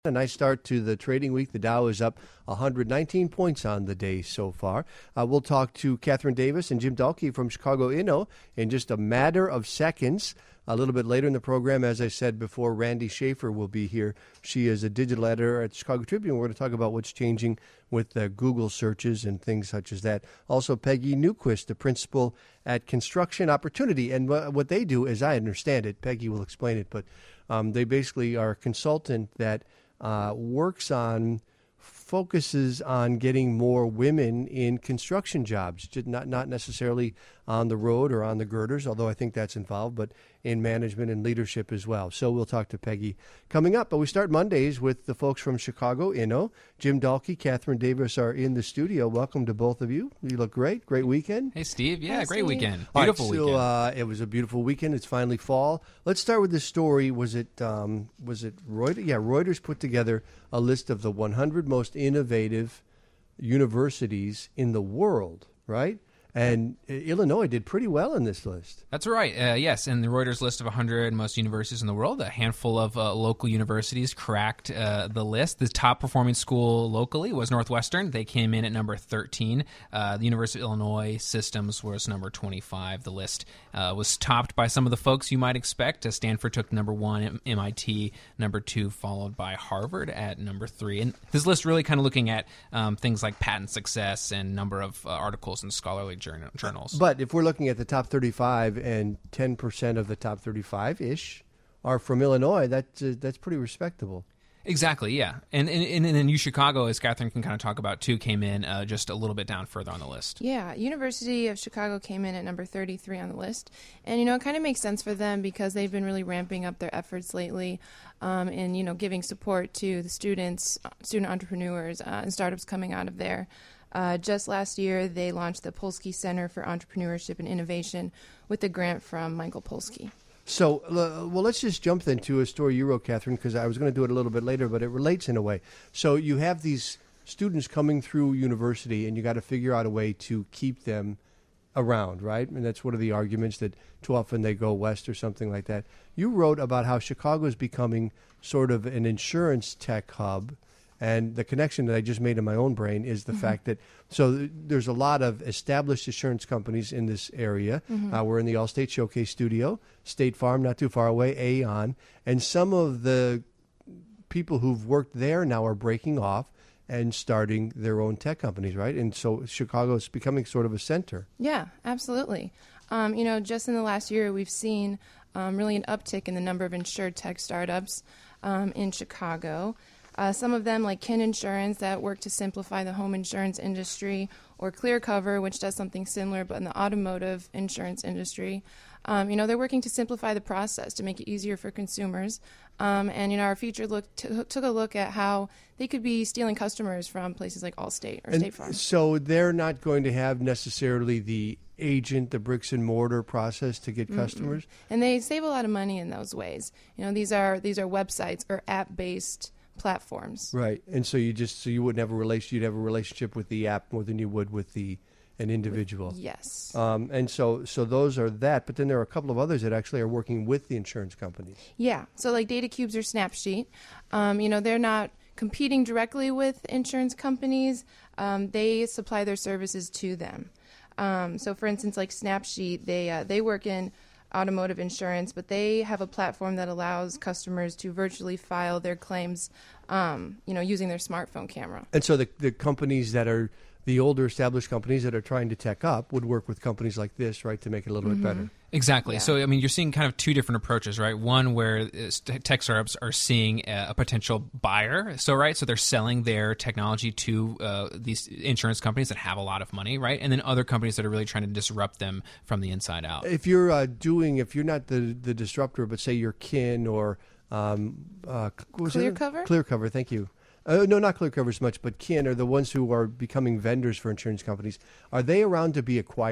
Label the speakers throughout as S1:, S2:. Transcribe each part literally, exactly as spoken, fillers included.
S1: A nice start to the trading week. The Dow is up one hundred nineteen points on the day so far. Uh, we'll talk to Catherine Davis and Jim Dahlke from Chicago Inno in just a matter of seconds. A little bit later in the program, as I said before, Randy Schaefer will be here. She is a digital editor at the Chicago Tribune. We're going to talk about what's changing with uh, Google searches and things such as that. Also, Peggy Newquist, the principal at Construction Opportunity. And wh- what they do, as I understand it, Peggy will explain it, but um, they basically are a consultant that Uh, works on, focuses on getting more women in construction jobs, just not not necessarily on the road or on the girders, although I think that's involved, but in management and leadership as well. So we'll talk to Peggy coming up. But we start Mondays with the folks from Chicago Inno. Jim Dahlke, Catherine Davis are in the studio. Welcome to both of you. You look great. Great weekend.
S2: Hey, Steve. Yeah,
S3: Hi,
S2: great
S3: Steve.
S2: weekend.
S1: All
S2: Beautiful
S1: right, so,
S2: weekend.
S1: Uh, it was a beautiful weekend. It's finally fall. Let's start with this story. Was it um, was it Reuters? Yeah, Reuters put together a list of the one hundred most innovative universities in the world, right? And Illinois did pretty well in this list.
S2: That's right. Uh, yes, in the Reuters list of one hundred most universities in the world, a handful of uh, local universities cracked uh, the list. The top performing school locally was Northwestern. They came in at number thirteen. Uh, the University of Illinois Systems was number twenty-five. The list uh, was topped by some of the folks you might expect. Uh, Stanford took number one, M I T number two, followed by Harvard at number three. And this list really kind of looking at um, things like patent success and number of uh, articles in scholarly journals.
S1: But if we're looking at the top thirty-five and ten percent of the top thirty-five-ish are from Illinois, that's, uh, that's pretty respectable.
S2: Exactly, yeah. And and, and then U Chicago, as Catherine can kind of talk about too, came in uh, just a little bit down further on the list.
S3: Yeah, University of Chicago came in at number thirty-three on the list. And, you know, it kind of makes sense for them because they've been really ramping up their efforts lately um, and, you know, giving support to the students, student entrepreneurs uh, and startups coming out of there. Uh, just last year, they launched the Polsky Center for Entrepreneurship and Innovation with a grant from Michael Polsky.
S1: So, uh, well, let's just jump then to a story you wrote, Catherine, because I was going to do it a little bit later, but it relates in a way. So you have these students coming through university, and you got to figure out a way to keep them around, right? And that's one of the arguments that too often they go west or something like that. You wrote about how Chicago is becoming sort of an insurance tech hub. And the connection that I just made in my own brain is the mm-hmm. fact that, so th- there's a lot of established insurance companies in this area. Mm-hmm. Uh, we're in the Allstate Showcase studio, State Farm, not too far away, Aon. And some of the people who've worked there now are breaking off and starting their own tech companies, right? And so Chicago is becoming sort of a center.
S3: Yeah, absolutely. Um, you know, just in the last year, we've seen um, really an uptick in the number of insured tech startups um, in Chicago. Uh, some of them, like Kin Insurance, that work to simplify the home insurance industry, or ClearCover, which does something similar but in the automotive insurance industry. Um, you know, they're working to simplify the process to make it easier for consumers. Um, and, you know, our feature look t- took a look at how they could be stealing customers from places like Allstate or
S1: and
S3: State Farm.
S1: So they're not going to have necessarily the agent, the bricks and mortar process to get mm-hmm. customers?
S3: And they save a lot of money in those ways. You know, these are these are websites or app-based platforms.
S1: Right. And so you just, so you wouldn't have a relation, you'd have a relationship with the app more than you would with the an individual.
S3: Yes.
S1: Um, and so so those are that, but then there are a couple of others that actually are working with the insurance companies.
S3: Yeah. So like DataCubes or Snapsheet, um, you know, they're not competing directly with insurance companies. Um, they supply their services to them. Um, so for instance, like Snapsheet, they uh, they work in automotive insurance, but they have a platform that allows customers to virtually file their claims, um, you know, using their smartphone camera.
S1: And so the the companies that are the older established companies that are trying to tech up would work with companies like this, right, to make it a little
S3: mm-hmm.
S1: bit better.
S2: Exactly.
S3: Yeah.
S2: So, I mean, you're seeing kind of two different approaches, right? One where tech startups are seeing a potential buyer. So, right, so they're selling their technology to uh, these insurance companies that have a lot of money, right? And then other companies that are really trying to disrupt them from the inside out.
S1: If you're uh, doing, if you're not the, the disruptor, but say you're Kin or um, uh,
S3: ClearCover?
S1: ClearCover, thank you. Uh, no, not ClearCover as much, but Kin are the ones who are becoming vendors for insurance companies. Are they around to be acquired?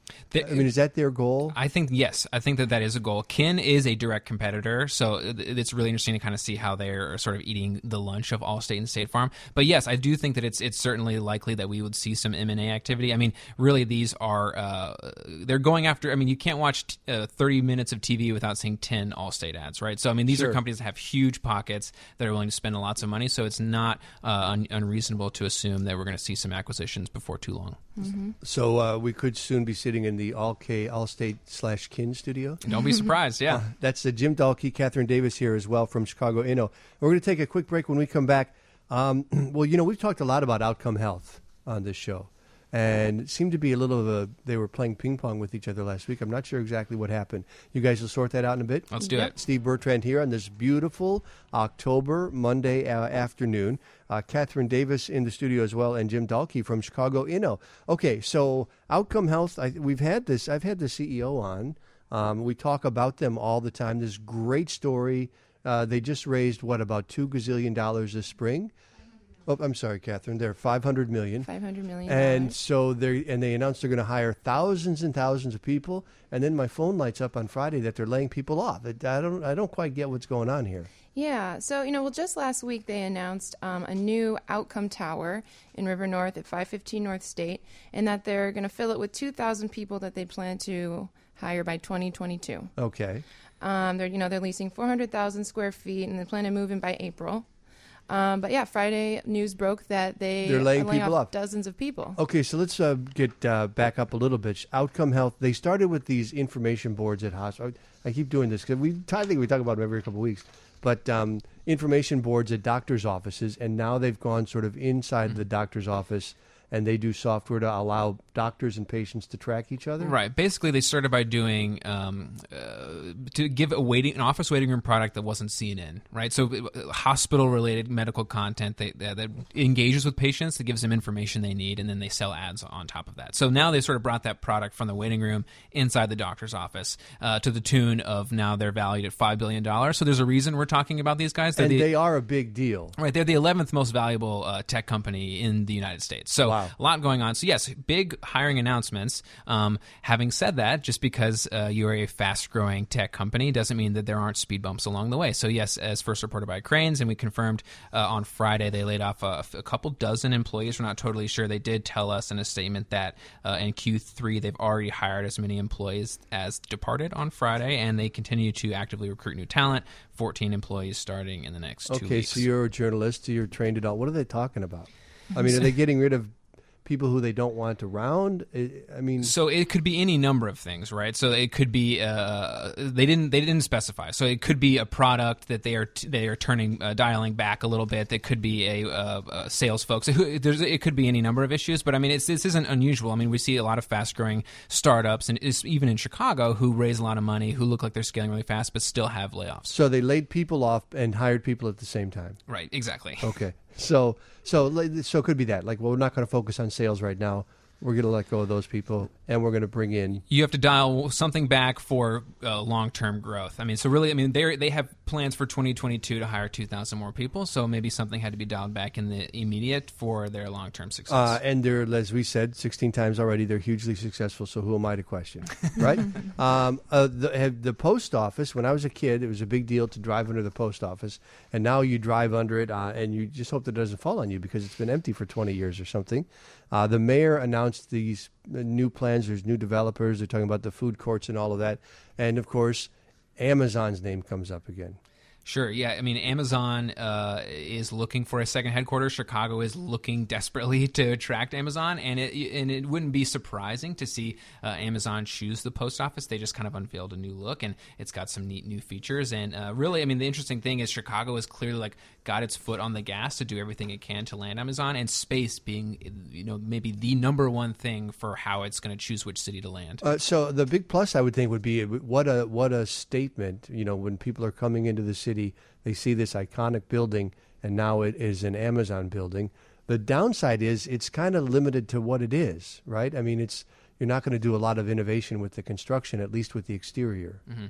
S2: The,
S1: I mean, is that their goal?
S2: I think, yes, I think that that is a goal. Kin is a direct competitor, so it's really interesting to kind of see how they're sort of eating the lunch of Allstate and State Farm. But yes, I do think that it's it's certainly likely that we would see some M and A activity. I mean, really, these are, uh, they're going after, I mean, you can't watch t- uh, thirty minutes of T V without seeing ten Allstate ads, right? So, I mean, these
S1: Sure.
S2: are companies that have huge pockets that are willing to spend lots of money, so it's not uh, un- unreasonable to assume that we're going to see some acquisitions before too long.
S3: Mm-hmm.
S1: So uh, we could soon be sitting in the All K Allstate slash Kin studio.
S2: Don't be surprised, yeah.
S1: Uh, that's uh, Jim Dahlke, Catherine Davis here as well from Chicago Inno. We're going to take a quick break. When we come back, um, well, you know, we've talked a lot about Outcome Health on this show. And it seemed to be a little of a, they were playing ping pong with each other last week. I'm not sure exactly what happened. You guys will sort that out in a bit?
S2: Let's do
S3: Yep.
S2: it.
S1: Steve Bertrand here on this beautiful October Monday uh, afternoon. Uh, Catherine Davis in the studio as well, and Jim Dahlke from Chicago Inno. Okay, so Outcome Health, I, we've had this, I've had the C E O on. Um, we talk about them all the time. This great story. Uh, they just raised, what, about two gazillion dollars this spring? Oh, I'm sorry, Catherine. They're five hundred million.
S3: five hundred million
S1: And
S3: dollars.
S1: so they and they announced they're going to hire thousands and thousands of people. And then my phone lights up on Friday that they're laying people off. I I don't I don't quite get what's going on here.
S3: Yeah, so, you know, well, just last week they announced um, a new Outcome Tower in River North at five fifteen North State, and that they're going to fill it with two thousand people that they plan to hire by twenty twenty-two.
S1: Okay.
S3: Um, they're, you know, they're leasing four hundred thousand square feet, and they plan to move in by April. Um, but yeah, Friday news broke that they
S1: They're laying
S3: are laying
S1: people
S3: off
S1: off.
S3: dozens of people.
S1: Okay, so let's uh, get uh, back up a little bit. Outcome Health, they started with these information boards at hospitals. I keep doing this because we, I think we talk about them every couple of weeks. But um, information boards at doctors' offices, and now they've gone sort of inside the doctor's office, and they do software to allow doctors and patients to track each other?
S2: Right. Basically, they started by doing um, uh, to give a waiting an office waiting room product that wasn't C N N. Right. So uh, hospital related medical content that, that that engages with patients, that gives them information they need, and then they sell ads on top of that. So now they sort of brought that product from the waiting room inside the doctor's office uh, to the tune of now they're valued at five billion dollars. So there's a reason we're talking about these guys. They're
S1: And
S2: the,
S1: they are a big deal.
S2: Right, they're the eleventh most valuable uh, tech company in the United States. So
S1: Wow.
S2: a lot going on. So yes, big hiring announcements. Um, having said that, just because uh, you are a fast-growing tech company doesn't mean that there aren't speed bumps along the way. So yes, as first reported by Cranes, and we confirmed uh, on Friday, they laid off a, a couple dozen employees. We're not totally sure. They did tell us in a statement that uh, in Q three they've already hired as many employees as departed on Friday, and they continue to actively recruit new talent. fourteen employees starting in the next two
S1: Okay,
S2: weeks.
S1: so you're a journalist, so you're trained at all. What are they talking about? I mean, are they getting rid of people who they don't want around? I I mean,
S2: So it could be any number of things, right? So it could be uh, they didn't they didn't specify. So it could be a product that they are t- they are turning uh, dialing back a little bit. That could be a, uh, uh, sales folks. It, there's, it could be any number of issues. But I mean, it's, this isn't unusual. I mean, we see a lot of fast growing startups, and it's, even in Chicago, who raise a lot of money, who look like they're scaling really fast, but still have layoffs.
S1: so they laid people off and hired people at the same time.
S2: Right? Exactly.
S1: Okay. So so so it could be that. Like, well, we're not going to focus on sales right now. We're going to let go of those people, and we're going to bring in.
S2: You have to dial something back for uh, long-term growth. I mean, so really, I mean, they they have plans for twenty twenty-two to hire two thousand more people. So maybe something had to be dialed back in the immediate for their long-term success.
S1: Uh, and they're, as we said, sixteen times already, they're hugely successful. So who am I to question, right? um, uh, the, have the post office, when I was a kid, it was a big deal to drive under the post office. And now you drive under it, uh, and you just hope that it doesn't fall on you because it's been empty for twenty years or something. Uh, the mayor announced these new plans. There's new developers. They're talking about the food courts and all of that. And, of course, Amazon's name comes up again.
S2: Sure. Yeah. I mean, Amazon uh, is looking for a second headquarters. Chicago is looking desperately to attract Amazon, and it and it wouldn't be surprising to see uh, Amazon choose the post office. They just kind of unveiled a new look, and it's got some neat new features. And uh, really, I mean, the interesting thing is Chicago has clearly like got its foot on the gas to do everything it can to land Amazon, and space being, you know, maybe the number one thing for how it's going to choose which city to land.
S1: Uh, so the big plus, I would think, would be what a what a statement. You know, when people are coming into the city, they see this iconic building, and now it is an Amazon building. The downside is it's kind of limited to what it is, right? I mean, it's you're not going to do a lot of innovation with the construction, at least with the exterior.
S2: Mm-hmm.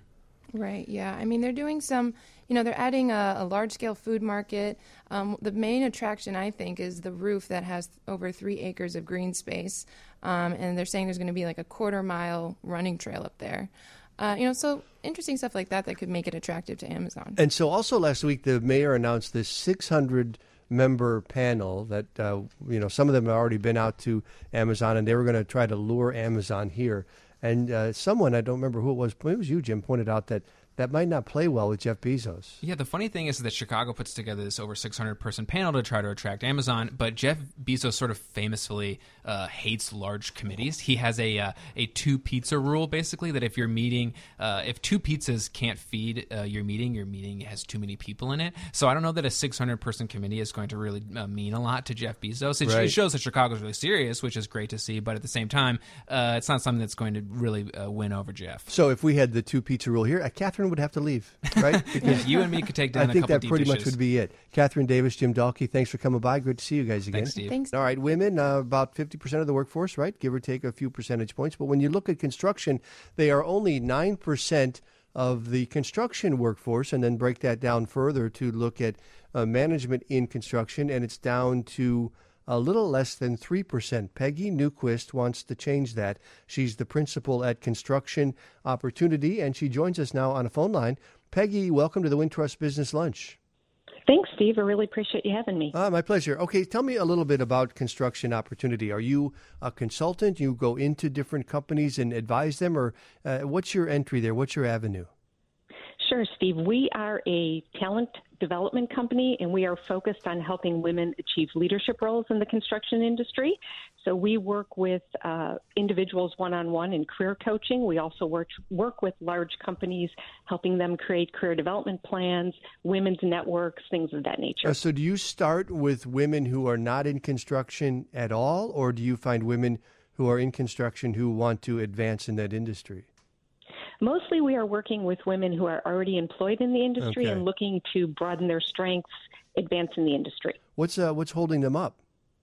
S3: Right, yeah. I mean, they're doing some, you know, they're adding a, a large-scale food market. Um, the main attraction, I think, is the roof that has over three acres of green space. Um, and they're saying there's going to be like a quarter-mile running trail up there. Uh, you know, so interesting stuff like that that could make it attractive to Amazon.
S1: And so also last week, the mayor announced this six hundred member panel that, uh, you know, some of them have already been out to Amazon, and they were going to try to lure Amazon here. And uh, someone, I don't remember who it was, it was you, Jim, pointed out that that might not play well with Jeff Bezos.
S2: Yeah, the funny thing is that Chicago puts together this over six hundred person panel to try to attract Amazon, but Jeff Bezos sort of famously uh, hates large committees. He has a uh, a two pizza rule, basically, that if you're meeting, uh, if two pizzas can't feed uh, your meeting, your meeting has too many people in it. So I don't know that a six hundred person committee is going to really uh, mean a lot to Jeff Bezos. It,
S1: right.
S2: it shows that Chicago's really serious, which is great to see, but at the same time, uh, it's not something that's going to really uh, win over Jeff.
S1: So if we had the two pizza rule here, uh, Catherine would have to leave, right?
S2: Because you and me could take down
S1: I
S2: a
S1: think
S2: couple
S1: that
S2: deep
S1: pretty
S2: dishes.
S1: much would be it. Catherine Davis, Jim Dahlke, thanks for coming by. Good to see you guys again.
S2: Thanks, Steve.
S3: Thanks.
S1: All right, women, uh, about fifty percent of the workforce, right? Give or take a few percentage points. But when you look at construction, they are only nine percent of the construction workforce, and then break that down further to look at uh, management in construction, and it's down to a little less than three percent. Peggy Newquist wants to change that. She's the principal at Construction Opportunity, and she joins us now on a phone line. Peggy, welcome to the Wintrust Business Lunch.
S4: Thanks, Steve. I really appreciate you having me.
S1: Ah, my pleasure. Okay, tell me a little bit about Construction Opportunity. Are you a consultant? You go into different companies and advise them, or uh, what's your entry there? What's your avenue?
S4: Sure, Steve. We are a talent development company, and we are focused on helping women achieve leadership roles in the construction industry. So we work with uh, individuals one-on-one in career coaching. We also work, work with large companies, helping them create career development plans, women's networks, things of that nature.
S1: Uh, so do you start with women who are not in construction at all, or do you find women who are in construction who want to advance in that industry?
S4: Mostly we are working with women who are already employed in the industry
S1: Okay.
S4: and looking to broaden their strengths, advance in the industry.
S1: What's uh, what's holding them up?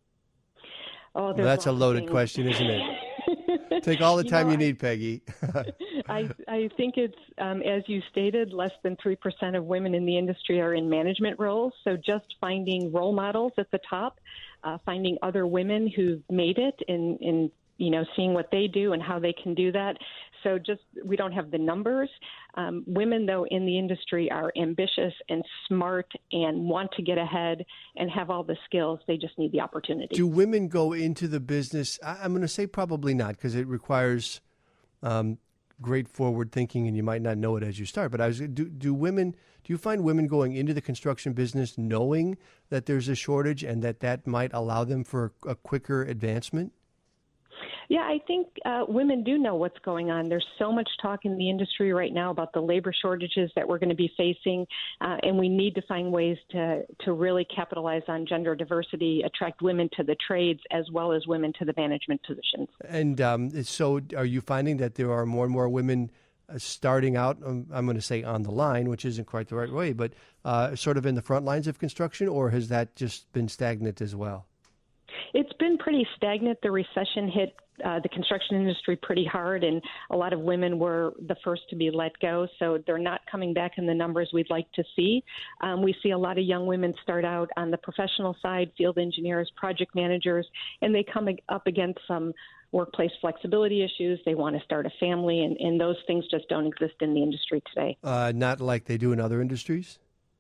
S4: Oh,
S1: Well,
S4: there's
S1: that's a
S4: lots of
S1: loaded
S4: things.
S1: question, isn't it? Take all the
S4: You
S1: time
S4: know,
S1: you
S4: I-
S1: need, Peggy.
S4: I, I think it's, um, as you stated, less than three percent of women in the industry are in management roles. So just finding role models at the top, uh, finding other women who've made it and, and, you know, seeing what they do and how they can do that. So just, we don't have the numbers. Um, women, though, in the industry are ambitious and smart and want to get ahead and have all the skills. They just need the opportunity.
S1: Do women go into the business? I, I'm going to say probably not, because it requires um, great forward thinking, and you might not know it as you start. But I was, do, do women? Do you find women going into the construction business knowing that there's a shortage and that that might allow them for a quicker advancement?
S4: Yeah, I think uh, women do know what's going on. There's so much talk in the industry right now about the labor shortages that we're going to be facing, uh, and we need to find ways to, to really capitalize on gender diversity, attract women to the trades as well as women to the management positions.
S1: And um, so are you finding that there are more and more women uh, starting out, um, I'm going to say on the line, which isn't quite the right way, but uh, sort of in the front lines of construction, or has that just been stagnant as well?
S4: It's been pretty stagnant. The recession hit uh, the construction industry pretty hard, and a lot of women were the first to be let go, so they're not coming back in the numbers we'd like to see. Um, we see a lot of young women start out on the professional side, field engineers, project managers, and they come up against some workplace flexibility issues. They want to start a family, and, and those things just don't exist in the industry today.
S1: Uh, not like they do in other industries?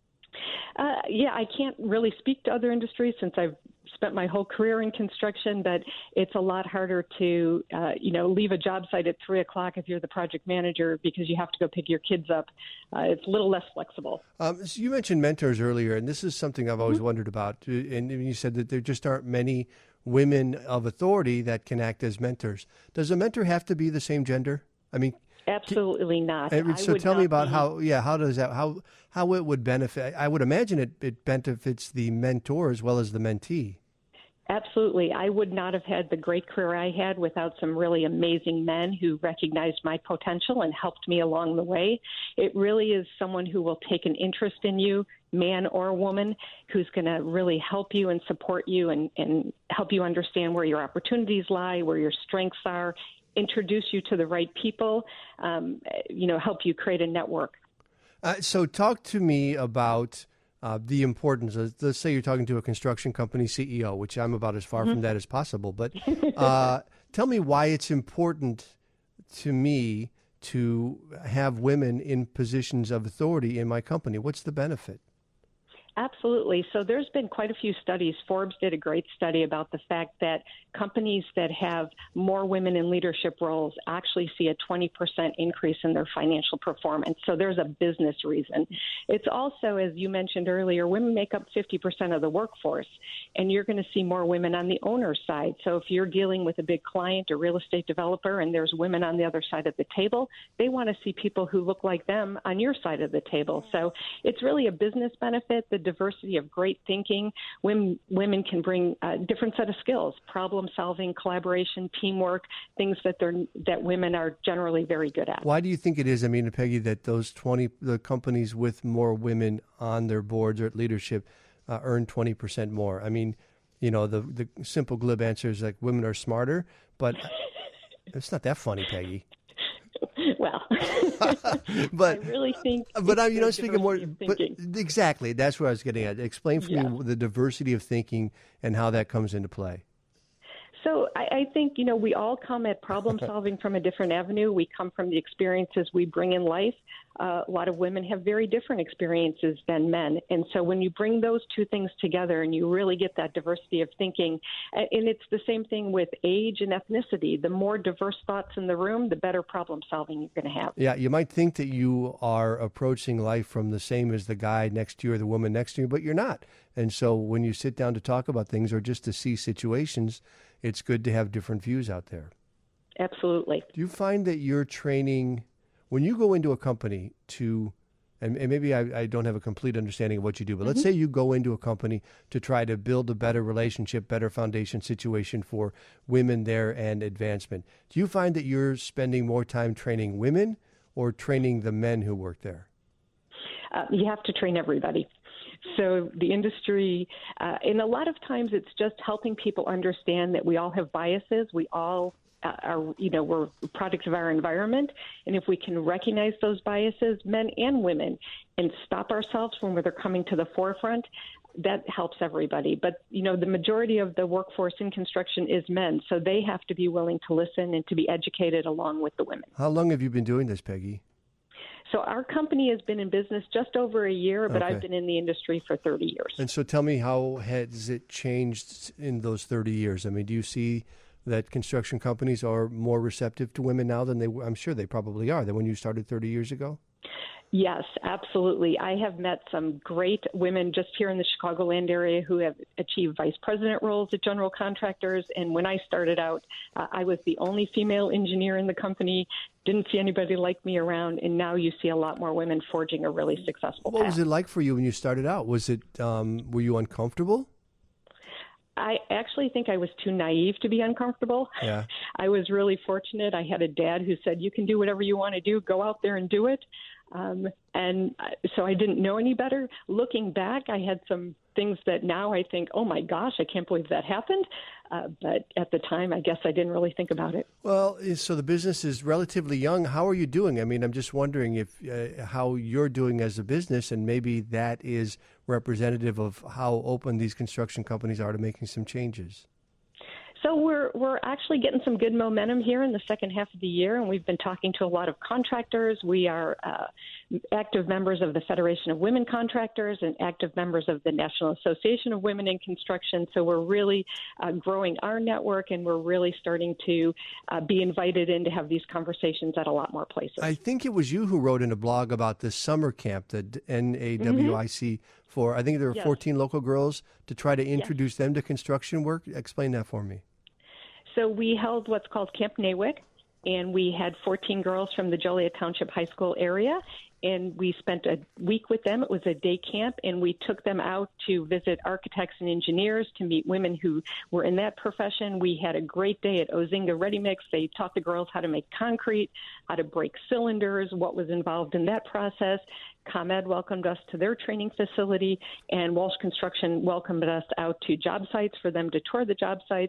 S4: Uh, yeah, I can't really speak to other industries since I've spent my whole career in construction, but it's a lot harder to, uh, you know, leave a job site at three o'clock if you're the project manager because you have to go pick your kids up. Uh, it's a little less flexible.
S1: Um, so you mentioned mentors earlier, and this is something I've always mm-hmm. wondered about. And you said that there just aren't many women of authority that can act as mentors. Does a mentor have to be the same gender? I mean,
S4: absolutely not.
S1: And so tell me about
S4: be...
S1: how, yeah, how does that, how, how it would benefit? I would imagine it, it benefits the mentor as well as the mentee.
S4: Absolutely. I would not have had the great career I had without some really amazing men who recognized my potential and helped me along the way. It really is someone who will take an interest in you, man or woman, who's going to really help you and support you and, and help you understand where your opportunities lie, where your strengths are, introduce you to the right people, um, you know, help you create a network.
S1: Uh, so talk to me about uh, the importance of, let's say you're talking to a construction company C E O, which I'm about as far mm-hmm. from that as possible, but uh, tell me why it's important to me to have women in positions of authority in my company. What's the benefit?
S4: Absolutely. So there's been quite a few studies. Forbes did a great study about the fact that companies that have more women in leadership roles actually see a twenty percent increase in their financial performance. So there's a business reason. It's also, as you mentioned earlier, women make up fifty percent of the workforce, and you're going to see more women on the owner side. So if you're dealing with a big client or real estate developer and there's women on the other side of the table, they want to see people who look like them on your side of the table. So it's really a business benefit. The diversity of great thinking. Women, women can bring a different set of skills, problem solving, collaboration, teamwork, things that they're that women are generally very good at.
S1: Why do you think it is, I mean, Peggy, that those twenty the companies with more women on their boards or at leadership uh, earn twenty percent more? I mean, you know, the the simple glib answer is like women are smarter, but it's not that funny, Peggy.
S4: Well,
S1: but
S4: I really think.
S1: But I'm, you know, speaking more. But exactly, that's what I was getting at. Explain for yeah. me the diversity of thinking and how that comes into play.
S4: So I, I think, you know, we all come at problem solving from a different avenue. We come from the experiences we bring in life. Uh, a lot of women have very different experiences than men. And so when you bring those two things together and you really get that diversity of thinking, and it's the same thing with age and ethnicity. The more diverse thoughts in the room, the better problem solving you're going to have.
S1: Yeah, you might think that you are approaching life from the same as the guy next to you or the woman next to you, but you're not. And so when you sit down to talk about things or just to see situations, it's good to have different views out there.
S4: Absolutely.
S1: Do you find that you're training, when you go into a company to, and, and maybe I, I don't have a complete understanding of what you do, but mm-hmm. let's say you go into a company to try to build a better relationship, better foundation situation for women there and advancement. Do you find that you're spending more time training women or training the men who work there?
S4: Uh, you have to train everybody. So the industry, uh, and a lot of times it's just helping people understand that we all have biases. We all uh, are, you know, we're products of our environment. And if we can recognize those biases, men and women, and stop ourselves when they're coming to the forefront, that helps everybody. But, you know, the majority of the workforce in construction is men. So they have to be willing to listen and to be educated along with the women.
S1: How long have you been doing this, Peggy?
S4: So our company has been in business just over a year, but
S1: okay.
S4: I've been in the industry for thirty years.
S1: And so tell me, how has it changed in those thirty years? I mean, do you see that construction companies are more receptive to women now than they were? I'm sure they probably are, than when you started thirty years ago?
S4: Yes, absolutely. I have met some great women just here in the Chicagoland area who have achieved vice president roles at general contractors. And when I started out, uh, I was the only female engineer in the company. Didn't see anybody like me around. And now you see a lot more women forging a really successful
S1: What
S4: path.
S1: was it like for you when you started out? Was it, um, were you uncomfortable?
S4: I actually think I was too naive to be uncomfortable.
S1: Yeah.
S4: I was really fortunate. I had a dad who said, you can do whatever you want to do. Go out there and do it. Um, and so I didn't know any better. Looking back, I had some things that now I think, oh, my gosh, I can't believe that happened. Uh, but at the time, I guess I didn't really think about it.
S1: Well, so the business is relatively young. How are you doing? I mean, I'm just wondering if uh, how you're doing as a business, and maybe that is representative of how open these construction companies are to making some changes.
S4: So we're we're actually getting some good momentum here in the second half of the year, and we've been talking to a lot of contractors. We are uh, active members of the Federation of Women Contractors and active members of the National Association of Women in Construction. So we're really uh, growing our network, and we're really starting to uh, be invited in to have these conversations at a lot more places.
S1: I think it was you who wrote in a blog about the summer camp, the N A W I C, mm-hmm. for, I think there were yes. fourteen local girls to try to introduce yes. them to construction work. Explain that for me.
S4: So we held what's called Camp NAWIC, and we had fourteen girls from the Joliet Township High School area, and we spent a week with them. It was a day camp, and we took them out to visit architects and engineers, to meet women who were in that profession. We had a great day at Ozinga Ready Mix. They taught the girls how to make concrete, how to break cylinders, what was involved in that process. ComEd welcomed us to their training facility, and Walsh Construction welcomed us out to job sites for them to tour the job sites.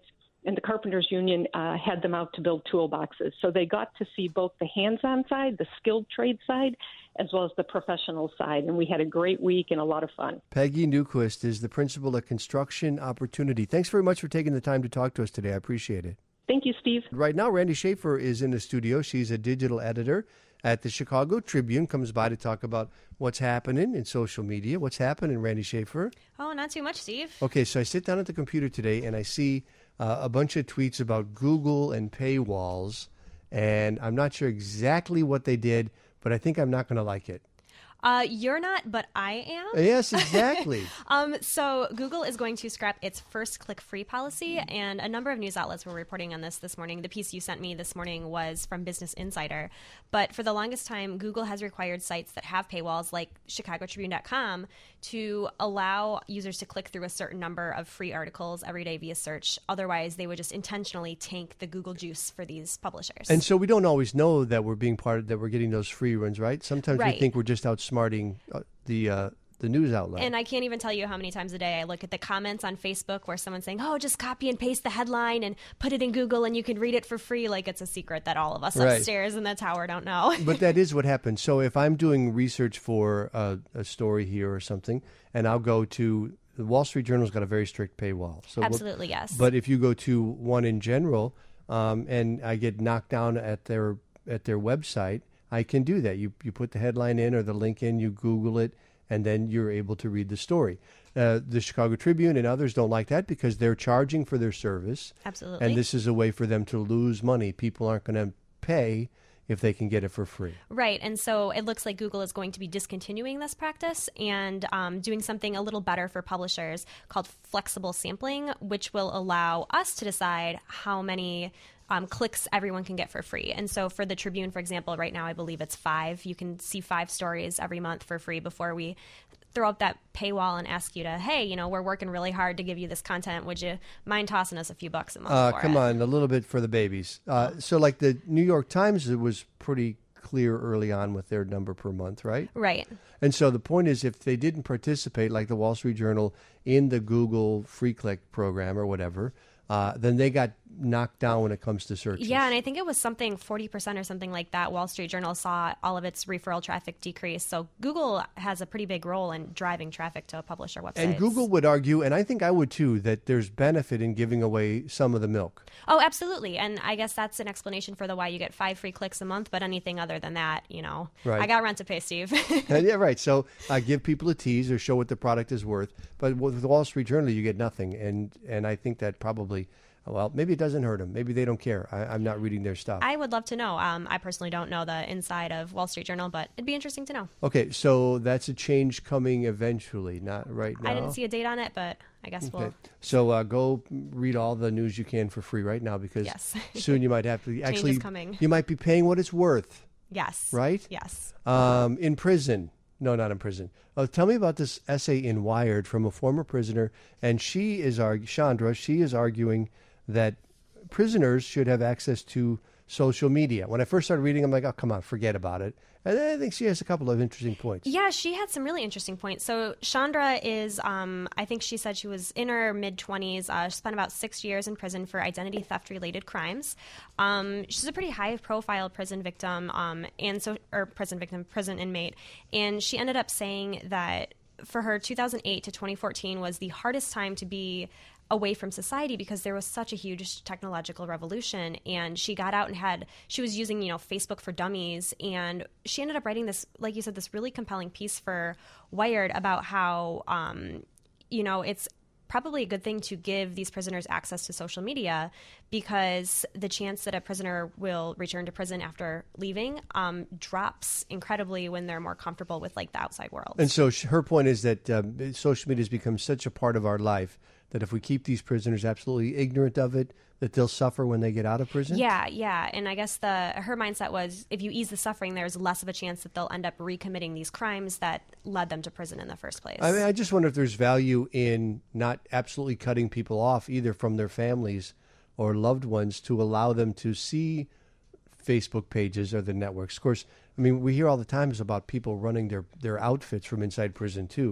S4: and the Carpenters Union uh, had them out to build toolboxes. So they got to see both the hands-on side, the skilled trade side, as well as the professional side. And we had a great week and a lot of fun.
S1: Peggy Newquist is the principal at Construction Opportunity. Thanks very much for taking the time to talk to us today. I appreciate it.
S4: Thank you, Steve.
S1: Right now, Randy Schaefer is in the studio. She's a digital editor at the Chicago Tribune, comes by to talk about what's happening in social media. What's happening, Randy Schaefer?
S5: Oh, not too much, Steve.
S1: Okay, so I sit down at the computer today and I see uh, a bunch of tweets about Google and paywalls, and I'm not sure exactly what they did, but I think I'm not going to like it.
S5: Uh, you're not, but I am.
S1: Yes, exactly.
S5: um, so Google is going to scrap its first click free policy, and a number of news outlets were reporting on this this morning. The piece you sent me this morning was from Business Insider. But for the longest time, Google has required sites that have paywalls like Chicago Tribune dot com to allow users to click through a certain number of free articles every day via search. Otherwise, they would just intentionally tank the Google juice for these publishers.
S1: And so we don't always know that we're being part of, that we're getting those free runs, right? Sometimes
S5: Right.
S1: we think we're just outsmarting uh, the uh, the news outlet.
S5: And I can't even tell you how many times a day I look at the comments on Facebook where someone's saying, oh, just copy and paste the headline and put it in Google and you can read it for free, like it's a secret that all of us
S1: Right.
S5: upstairs in the tower don't know.
S1: But that is what happens. So if I'm doing research for a, a story here or something, and I'll go to the Wall Street Journal's got a very strict paywall. So we'll-
S5: Absolutely, yes.
S1: But if you go to one in general, um, and I get knocked down at their at their website, I can do that. You you put the headline in or the link in, you Google it, and then you're able to read the story. Uh, the Chicago Tribune and others don't like that because they're charging for their service.
S5: Absolutely.
S1: And this is a way for them to lose money. People aren't going to pay if they can get it for free.
S5: Right. And so it looks like Google is going to be discontinuing this practice and um, doing something a little better for publishers called flexible sampling, which will allow us to decide how many Um, clicks everyone can get for free. And so for the Tribune, for example, right now I believe it's five. You can see five stories every month for free before we throw up that paywall and ask you to, hey, you know, we're working really hard to give you this content. Would you mind tossing us a few bucks a month
S1: Uh,
S5: for
S1: come
S5: it?
S1: on, a little bit for the babies. Uh, so like the New York Times, it was pretty clear early on with their number per month, right?
S5: Right.
S1: And so the point is, if they didn't participate, like the Wall Street Journal, in the Google free click program or whatever, uh, then they got knocked down when it comes to searches.
S5: Yeah, and I think it was something forty percent or something like that. Wall Street Journal saw all of its referral traffic decrease. So Google has a pretty big role in driving traffic to a publisher website.
S1: And Google would argue, and I think I would too, that there's benefit in giving away some of the milk.
S5: Oh, absolutely. And I guess that's an explanation for the why you get five free clicks a month, but anything other than that, you know,
S1: Right.
S5: I got rent to pay, Steve.
S1: Uh, yeah, right. So uh, give people a tease or show what the product is worth. But with the Wall Street Journal, you get nothing. And, and I think that probably, well, maybe it doesn't hurt them. Maybe they don't care. I, I'm not reading their stuff.
S5: I would love to know. Um, I personally don't know the inside of Wall Street Journal, but it'd be interesting to know.
S1: Okay, so that's a change coming eventually, not right now.
S5: I didn't see a date on it, but I guess we'll...
S1: Okay. So uh, go read all the news you can for free right now because
S5: Yes.
S1: soon you might have to actually.
S5: is coming.
S1: You might be paying what it's worth,
S5: Yes.
S1: right?
S5: Yes.
S1: Um, in prison. No, not in prison. Uh, tell me about this essay in Wired from a former prisoner, and she is arg- Chandra. She is arguing that prisoners should have access to social media. When I first started reading, I'm like, oh, come on, forget about it. And then I think she has a couple of interesting points.
S5: Yeah, she had some really interesting points. So Chandra is, um, I think she said she was in her mid-twenties. Uh, she spent about six years in prison for identity theft-related crimes. Um, she's a pretty high-profile prison victim, um, and so or prison victim, prison inmate. And she ended up saying that for her, two thousand eight to twenty fourteen was the hardest time to be away from society because there was such a huge technological revolution. And she got out and had, she was using, you know, Facebook for Dummies. And she ended up writing this, like you said, this really compelling piece for Wired about how, um, you know, it's probably a good thing to give these prisoners access to social media because the chance that a prisoner will return to prison after leaving um, drops incredibly when they're more comfortable with like the outside world.
S1: And so sh- her point is that um, social media has become such a part of our life that if we keep these prisoners absolutely ignorant of it, that they'll suffer when they get out of prison?
S5: Yeah, yeah. And I guess the her mindset was if you ease the suffering, there's less of a chance that they'll end up recommitting these crimes that led them to prison in the first place.
S1: I mean, I just wonder if there's value in not absolutely cutting people off either from their families or loved ones to allow them to see Facebook pages or the networks. Of course, I mean, we hear all the times about people running their, their outfits from inside prison too.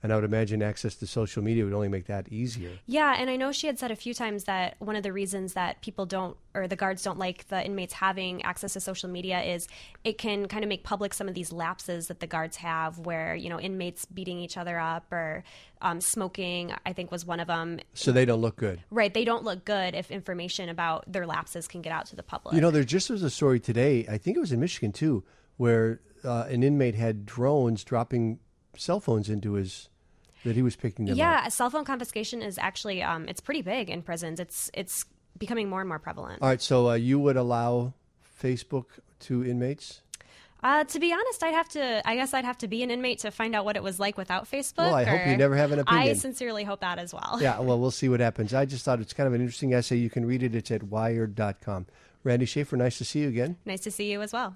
S1: And I would imagine access to social media would only make that easier.
S5: Yeah, and I know she had said a few times that one of the reasons that people don't, or the guards don't like the inmates having access to social media is it can kind of make public some of these lapses that the guards have where, you know, inmates beating each other up or um, smoking, I think was one of them.
S1: So they don't look good.
S5: Right, they don't look good if information about their lapses can get out to the public.
S1: You know, there just was a story today, I think it was in Michigan too, where uh, an inmate had drones dropping cell phones into his... that he was picking them
S5: yeah,
S1: up.
S5: cell phone confiscation is actually, um, it's pretty big in prisons. It's it's becoming more and more prevalent.
S1: All right, so uh, you would allow Facebook to inmates?
S5: Uh, to be honest, I'd have to, I guess I'd have to be an inmate to find out what it was like without Facebook.
S1: Well, I hope you
S5: or-
S1: never have an opinion.
S5: I sincerely hope that as well.
S1: Yeah, well, we'll see what happens. I just thought it's kind of an interesting essay. You can read it. It's at wired dot com. Randy Schaefer, nice to see you again.
S5: Nice to see you as well.